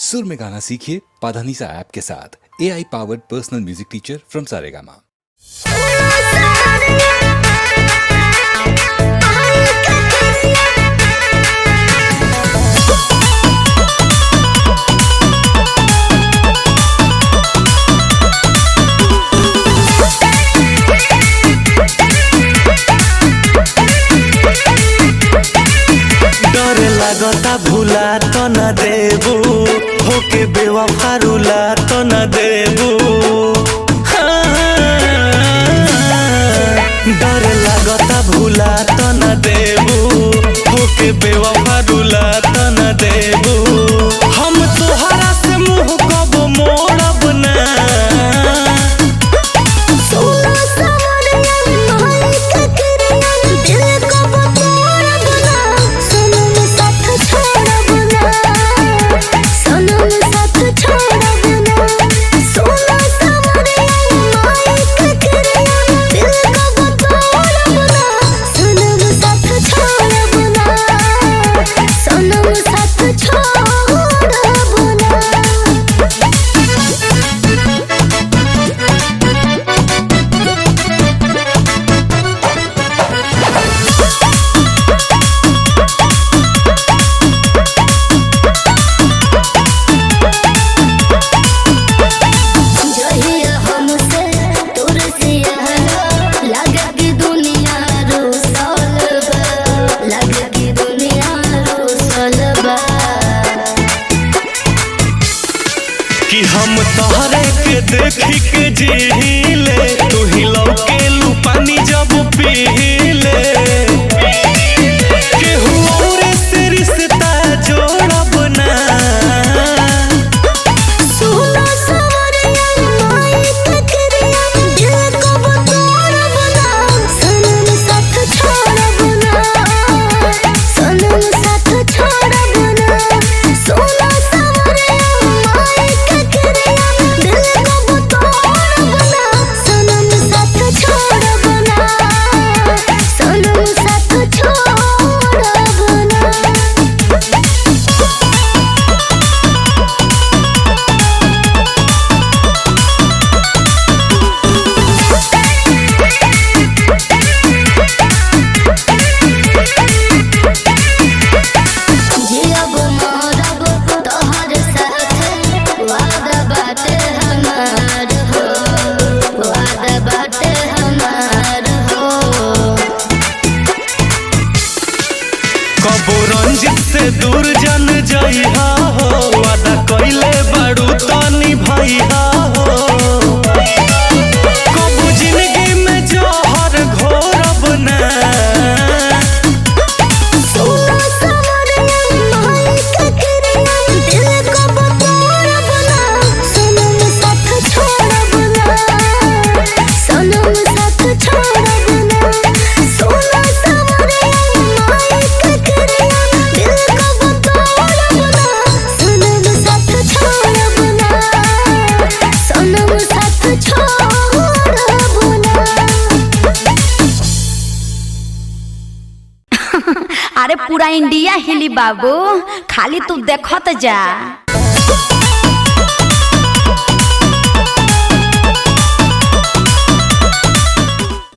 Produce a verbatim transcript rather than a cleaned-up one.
सुर में गाना सीखिए पाधानीसा ऐप के साथ। A I powered personal music teacher from Saregama. डरे लागता भूला तो न देबू, होके बेवफा रुला तो न देबू। डरे लागता भूला तो न देबू, होके बेवफा रुला तो न देबू। हम तोहरा से मुंह कब मोड़ब ना। कि हम तोहरे के देखी के जीले, तू ही लौके लू पानी जब पीले। केहू और से रिश्ता जोड़ब ना। कबो रंजित से दूर जन जइहा हो, वादा कइले बाड़ू तो निभइहा हो। कबो जिंदगी में जहर घोरब ना। अरे पूरा इंडिया हिली बाबू, खाली तू देखत जा।